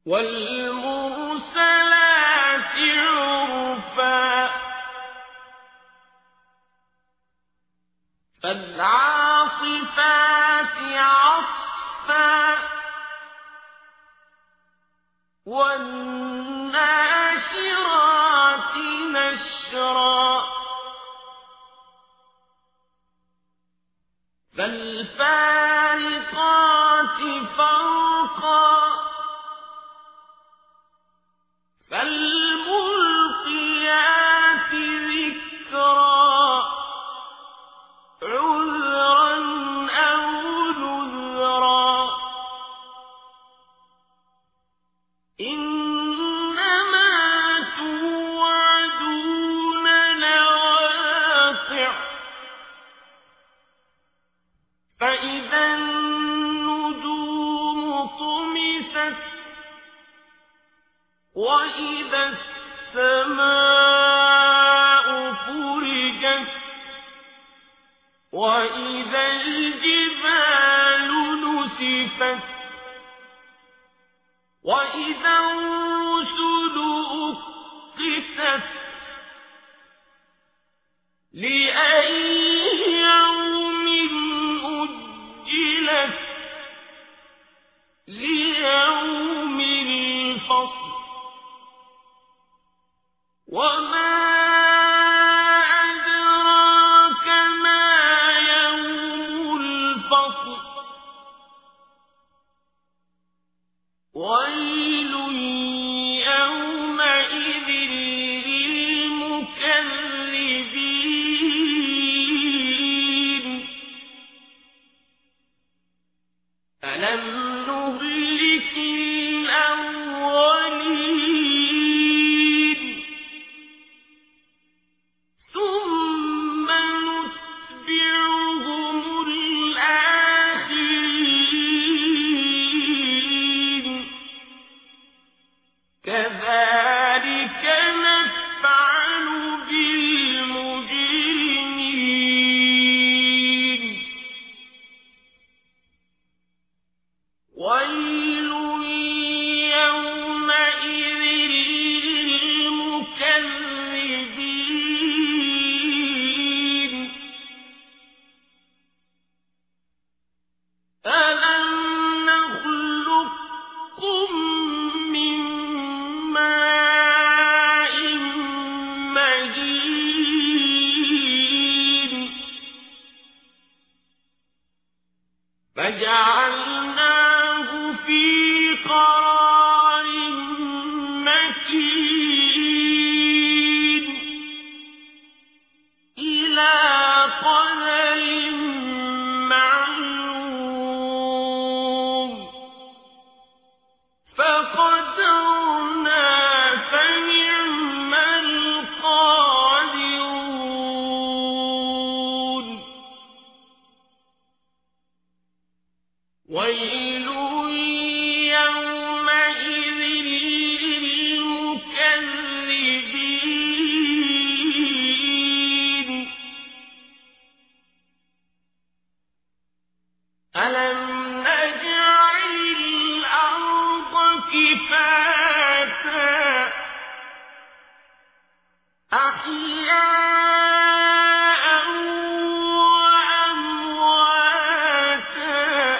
والمرسلات عرفا فالعاصفات عصفا والناشرات نشرا فالفارقات فرقا فالملقيات ذكرا عذرا أو نذرا إنما توعدون لواقع فإذا النجوم طمست وإذا السماء فرجت وإذا الجبال نسفت وإذا الرسل أقتت لأي يوم أجلت ليوم الفصل وما أدراك ما يوم الفصل ويل يومئذ للمكذبين ألم نهلك الأولين ثم نتبعهم الآخرين كذلك نفعل بالمجرمين ويل يومئذ للمكذبين ألم نخلقكم من ماء مهين فجعلناه في قرار مكين إلى قدر معلوم فقدرنا فنعم القادرون ويل يومئذ للمكذبين ألم نجعل الأرض كفاتا أحياء وأمواتا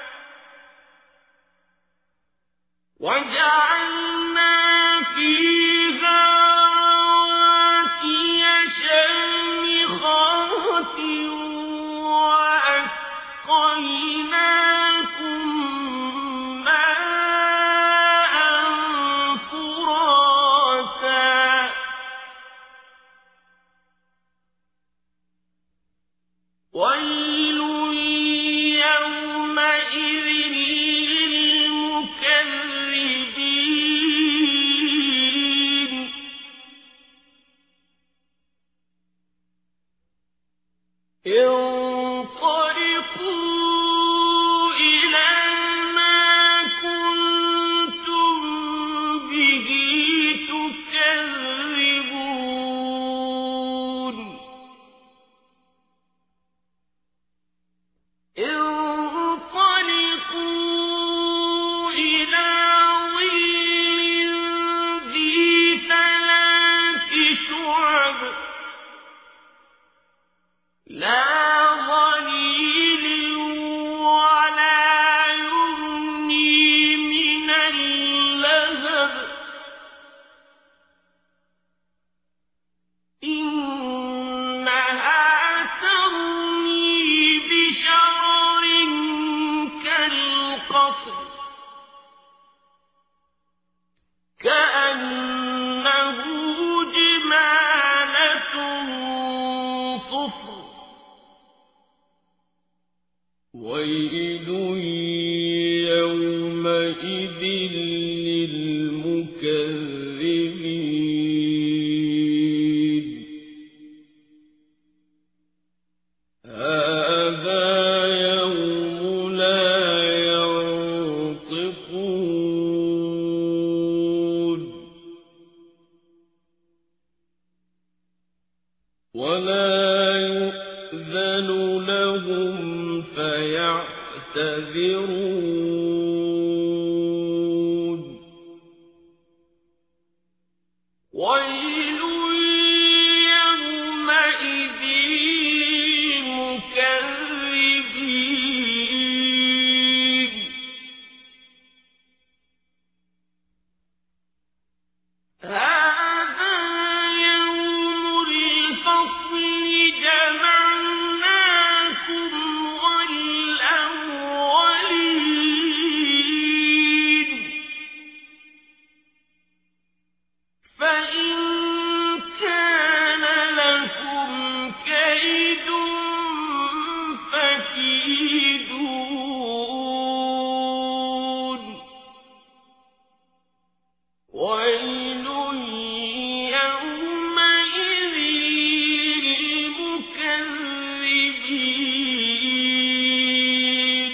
وجعلنا فيها رواسي شامخات وأسقيناكم ماء فراتا ويل يومئذ للمكذبين للمكذبين هذا يوم لا ينطقون ولا يؤذن لهم فيعتذرون ويل يومئذ للمكذبين هذا يوم الفصل جمعناكم والأولين فإن كان لكم كيد فكيدون ويل يومئذ للمكذبين.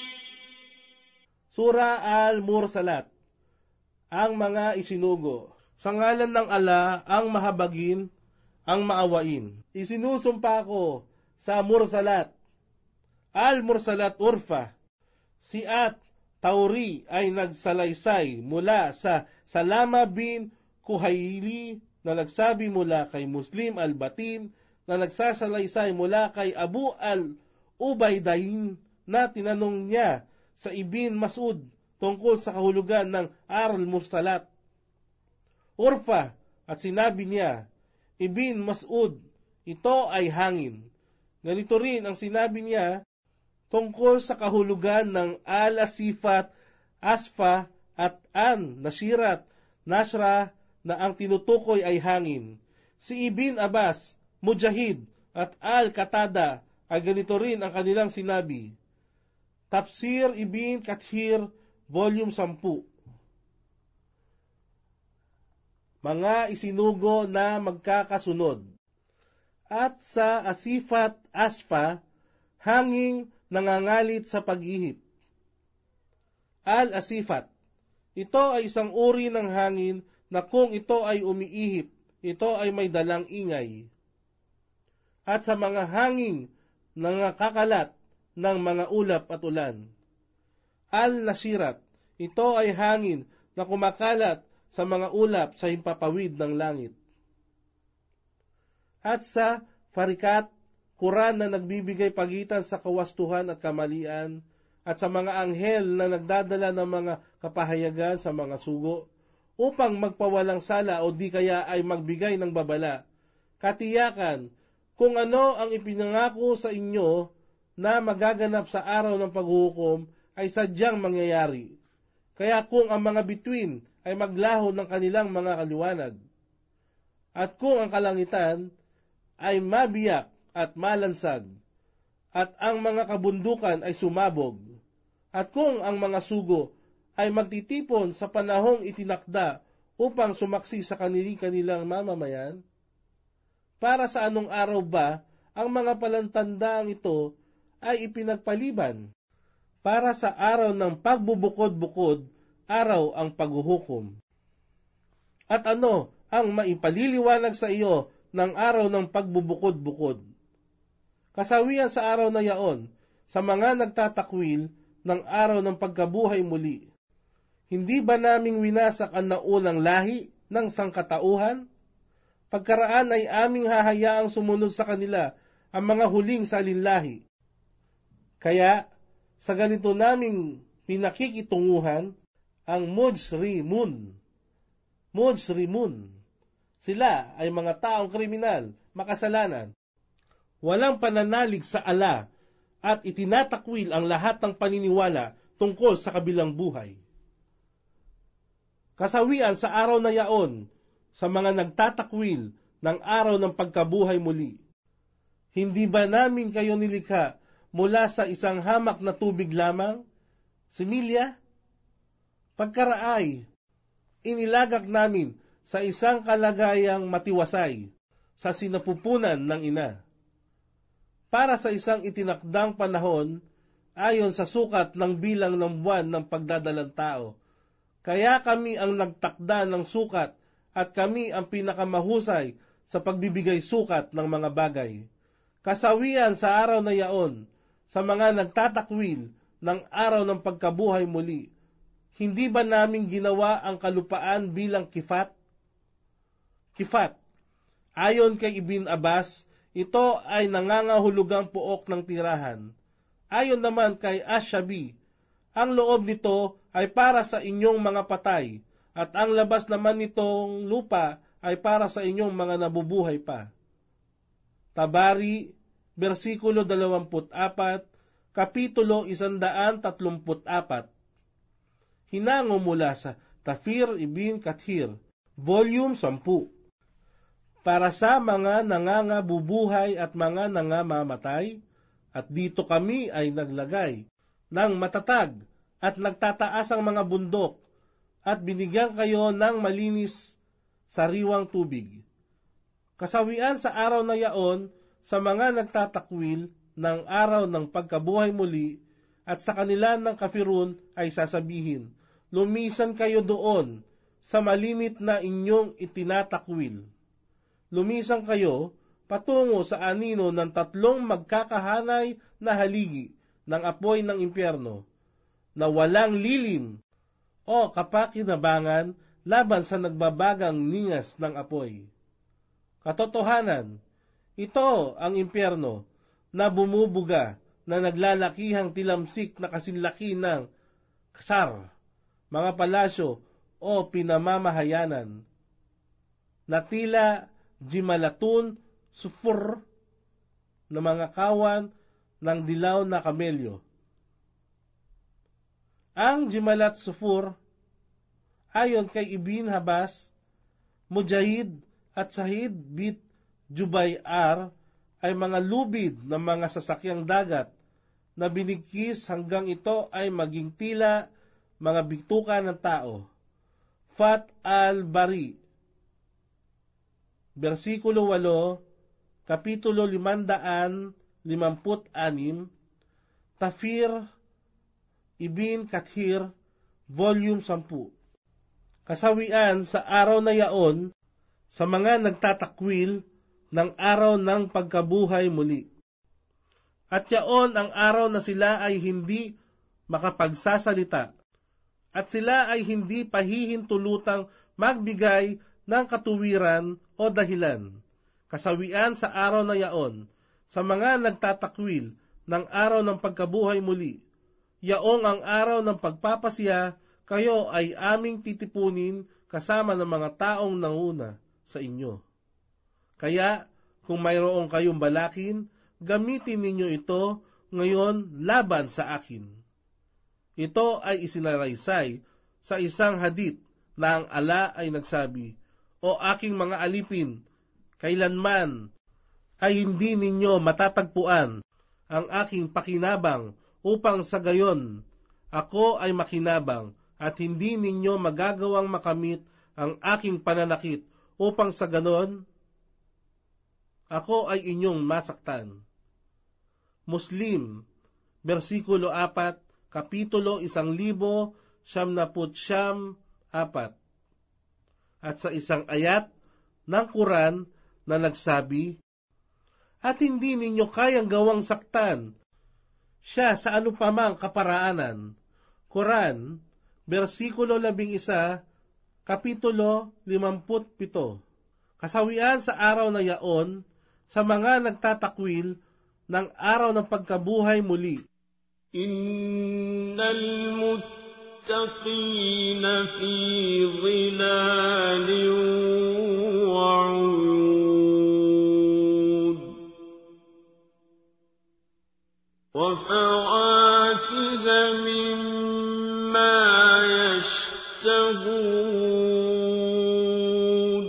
Sura Al-Mursalat. Ang mga isinugo. Sa ngalan ng Allah, ang mahabagin, ang maawain. Isinusumpa ko sa Mursalat. Al-Mursalat Urfa. Si At Tauri ay nagsalaysay mula sa Salama bin Kuhaili na nagsabi mula kay Muslim al-Batin na nagsasalaysay mula kay Abu al-Ubaydain na tinanong niya sa Ibn Mas'ud tungkol sa kahulugan ng Al-Mursalat. Urfa at sinabi niya, Ibn Mas'ud, ito ay hangin. Ganito rin ang sinabi niya tungkol sa kahulugan ng Al-Asifat, Asfa at An-Nashirat, Nashra na ang tinutukoy ay hangin. Si Ibn Abbas, Mujahid at Al-Qatada ay ganito rin ang kanilang sinabi. Tafsir Ibn Kathir, Volume 10. Mga isinugo na magkakasunod. At sa Asifat Asfa, hanging nangangalit sa pag-ihip. Al-Asifat, ito ay isang uri ng hangin na kung ito ay umiihip, ito ay may dalang ingay. At sa mga hanging nangakakalat ng mga ulap at ulan. Al-Nashirat, ito ay hangin na kumakalat sa mga ulap sa himpapawid ng langit. At sa Farikat, Quran na nagbibigay pagitan sa kawastuhan at kamalian, at sa mga anghel na nagdadala ng mga kapahayagan sa mga sugo, upang magpawalang sala o di kaya ay magbigay ng babala. Katiyakan, kung ano ang ipinangako sa inyo na magaganap sa araw ng paghuhukom ay sadyang mangyayari. Kaya kung ang mga bituin ay maglaho ng kanilang mga kaliwanag, at kung ang kalangitan ay mabiyak at malansag, at ang mga kabundukan ay sumabog, at kung ang mga sugo ay magtitipon sa panahong itinakda upang sumaksi sa kanilang mamamayan, para sa anong araw ba ang mga palantandaang ito ay ipinagpaliban? Para sa araw ng pagbubukod-bukod, araw ang paghuhukom. At ano ang maipaliliwanag sa iyo ng araw ng pagbubukod-bukod? Kasawian sa araw na yaon, sa mga nagtatakwil ng araw ng pagkabuhay muli. Hindi ba naming winasak ang naunang lahi ng sangkatauhan? Pagkaraan ay aming hahayaang sumunod sa kanila ang mga huling salinlahi. Kaya, sa ganito naming pinakikitunguhan, ang Mujrimun. Sila ay mga taong kriminal, makasalanan. Walang pananalig sa Allah at itinatakwil ang lahat ng paniniwala tungkol sa kabilang buhay. Kasawian sa araw na yaon, sa mga nagtatakwil ng araw ng pagkabuhay muli. Hindi ba namin kayo nilikha mula sa isang hamak na tubig lamang? Similya? Pagkaraay, inilagak namin sa isang kalagayang matiwasay sa sinapupunan ng ina, para sa isang itinakdang panahon ayon sa sukat ng bilang ng buwan ng pagdadalang tao. Kaya kami ang nagtakda ng sukat at kami ang pinakamahusay sa pagbibigay sukat ng mga bagay. Kasawian sa araw na yaon, sa mga nagtatakwil ng araw ng pagkabuhay muli, hindi ba namin ginawa ang kalupaan bilang kifat? Kifat, ayon kay Ibn Abbas, ito ay nangangahulugang puok ng tirahan. Ayon naman kay Ash-Shabi, ang loob nito ay para sa inyong mga patay, at ang labas naman nitong lupa ay para sa inyong mga nabubuhay pa. Tabari, versikulo 24, kapitulo 134. Hinango mula sa Tafsir Ibn Kathir, volume 10. Para sa mga nangangabubuhay at mga nangamamatay, at dito kami ay naglagay ng matatag at nagtataasang mga bundok, at binigyan kayo ng malinis sariwang tubig. Kasawian sa araw na yaon, sa mga nagtatakwil ng araw ng pagkabuhay muli, at sa kanila ng kafirun ay sasabihin, lumisan kayo doon sa malimit na inyong itinatakwil. Lumisan kayo patungo sa anino ng 3 magkakahanay na haligi ng apoy ng impyerno, na walang lilim o kapakinabangan laban sa nagbabagang ningas ng apoy. Katotohanan, ito ang impyerno na bumubuga, na naglalakihang tilamsik na kasinlaki ng ksar, mga palasyo o pinamamahayanan, na tila jimalatun sufur na mga kawan ng dilaw na kamelyo. Ang jimalat sufur, ayon kay Ibn Abbas, Mujahid at Sahid bit Jubay R, ay mga lubid ng mga sasakyang dagat na binigkis hanggang ito ay maging tila mga bituka ng tao. Fat al-Bari, versikulo 8, kapitulo 556, Tafsir Ibn Kathir, volume 10. Kasawian sa araw na yaon, sa mga nagtatakwil ng araw ng pagkabuhay muli. At yaon ang araw na sila ay hindi makapagsasalita, at sila ay hindi pahihintulutang magbigay ng katuwiran o dahilan. Kasawian sa araw na yaon, sa mga nagtatakwil ng araw ng pagkabuhay muli, yaong ang araw ng pagpapasya, kayo ay aming titipunin kasama ng mga taong nanguna sa inyo. Kaya, kung mayroong kayong balakin, gamitin ninyo ito ngayon laban sa akin. Ito ay isinalaysay sa isang hadith na ang ala ay nagsabi, O aking mga alipin, kailanman ay hindi ninyo matatagpuan ang aking pakinabang upang sa gayon ako ay makinabang at hindi ninyo magagawang makamit ang aking pananakit upang sa ganon ako ay inyong masaktan. Muslim, versikulo 4, kapitulo 1094. At sa isang ayat ng Quran na nagsabi, at hindi ninyo kayang gawang saktan siya sa anupamang kaparaanan. Quran, versikulo 11, kapitulo 57. Kasawian sa araw na yaon, sa mga nagtatakwil ng araw ng pagkabuhay muli. Innal muttaqina fi dhilalin wa 'uyun wa fawakiha mimma yashtahun.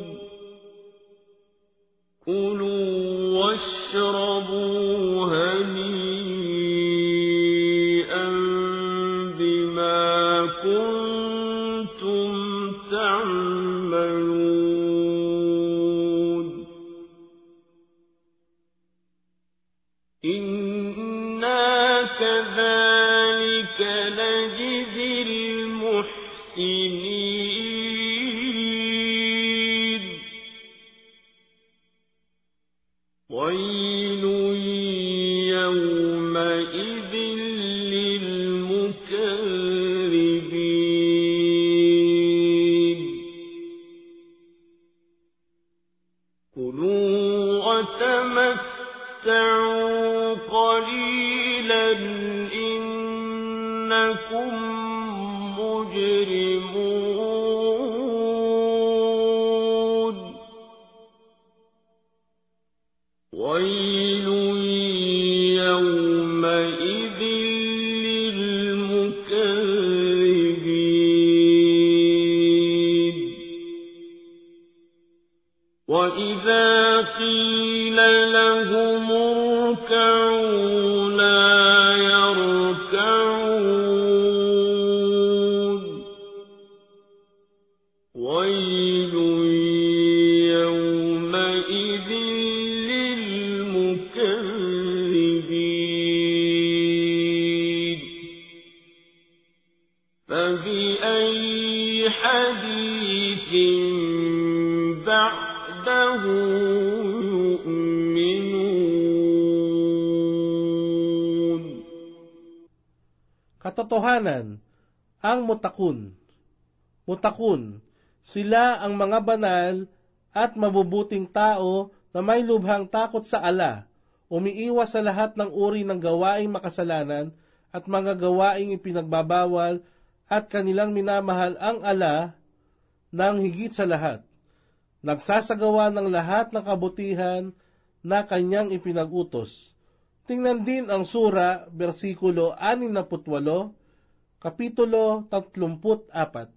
واشربوا هنيئا بما كنتم تعملون إنا كذلك نجزي المحسنين ويل يومئذ للمكذبين كلوا وتمتعوا قليلا إنكم مجرمون ويل يومئذ للمكذبين وإذا قيل لهم اركعوا لا يركعون ويل يومئذ للمكذبين فبأي حديث بعده يؤمنون Katotohanan, ang mutakun. Mutakun, sila ang mga banal at mabubuting tao na may lubhang takot sa Allah, umiiwas sa lahat ng uri ng gawaing makasalanan at mga gawaing ipinagbabawal at kanilang minamahal ang Allah ng higit sa lahat. Nagsasagawa ng lahat ng kabutihan na kanyang ipinag-utos. Tingnan din ang sura, versikulo 68, kapitulo 34.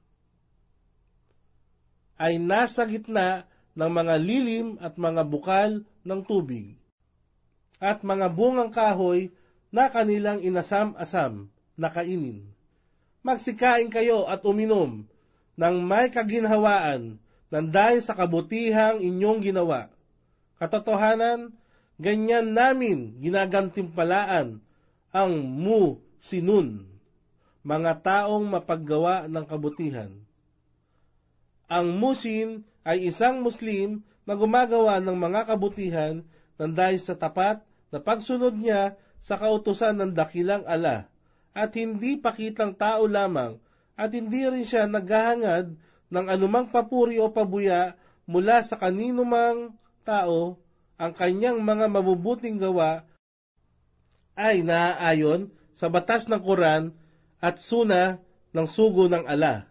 Ay nasa gitna ng mga lilim at mga bukal ng tubig, at mga bungang kahoy na kanilang inasam-asam na kainin. Magsikain kayo at uminom ng may kaginhawaan ng dahil sa kabutihang inyong ginawa. Katotohanan, ganyan namin ginagantimpalaan ang muhsinun, mga taong mapaggawa ng kabutihan. Ang muhsin ay isang Muslim na gumagawa ng mga kabutihan ng dahil sa tapat na pagsunod niya sa kautusan ng dakilang Allah, at hindi pakitang tao lamang, at hindi rin siya naghahangad ng anumang papuri o pabuya mula sa kaninumang tao. Ang kanyang mga mabubuting gawa ay naaayon sa batas ng Quran at Sunnah ng sugo ng Allah.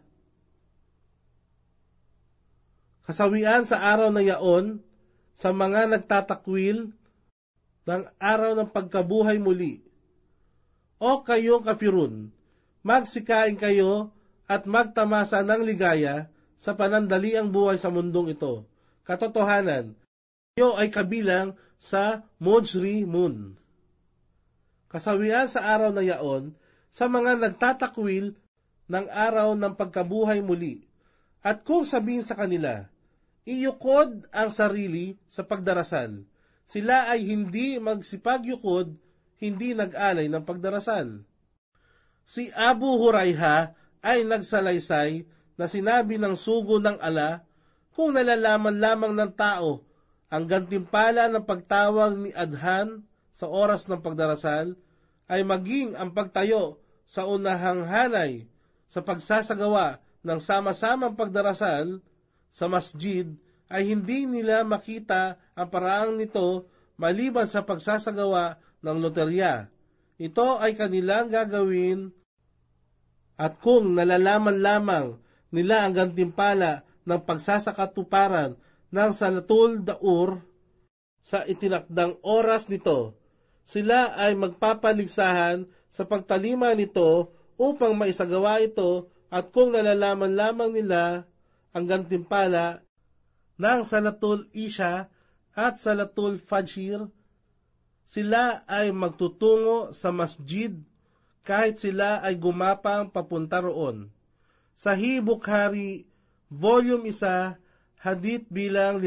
Kasawian sa araw na yaon sa mga nagtatakwil ng araw ng pagkabuhay muli. O kayong kafirun, magsikain kayo at magtamasa ng ligaya sa panandaliang buhay sa mundong ito. Katotohanan, kayo ay kabilang sa mujrimun. Kasawian sa araw na yaon sa mga nagtatakwil ng araw ng pagkabuhay muli. At kung sabihin sa kanila, iyukod ang sarili sa pagdarasal, sila ay hindi magsipagyukod, hindi nag-alay ng pagdarasal. Si Abu Hurayha ay nagsalaysay na sinabi ng sugo ng Allah, kung nalalaman lamang ng tao ang gantimpala ng pagtawag ni Adhan sa oras ng pagdarasal, ay maging ang pagtayo sa unahang hanay sa pagsasagawa ng sama-samang pagdarasal sa masjid, ay hindi nila makita ang paraang nito maliban sa pagsasagawa ng loterya. Ito ay kanilang gagawin, at kung nalalaman lamang nila ang gantimpala ng pagsasakatuparan ng Salatul Daur sa itinakdang oras nito, sila ay magpapaligsahan sa pagtalima nito upang maisagawa ito, at kung nalalaman lamang nila ang gantimpala ng Salatul Isha at Salatul Fajr, sila ay magtutungo sa masjid kahit sila ay gumapang papunta roon. Sahih Bukhari, Volume 1, Hadith bilang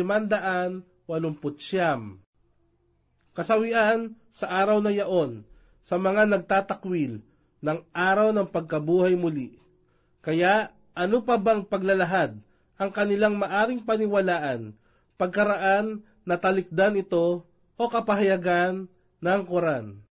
589. Kasawian sa araw na yaon sa mga nagtatakwil ng araw ng pagkabuhay muli. Kaya ano pa bang paglalahad ang kanilang maaring paniwalaan pagkaraan na talikdan ito o kapahayagan ng Quran?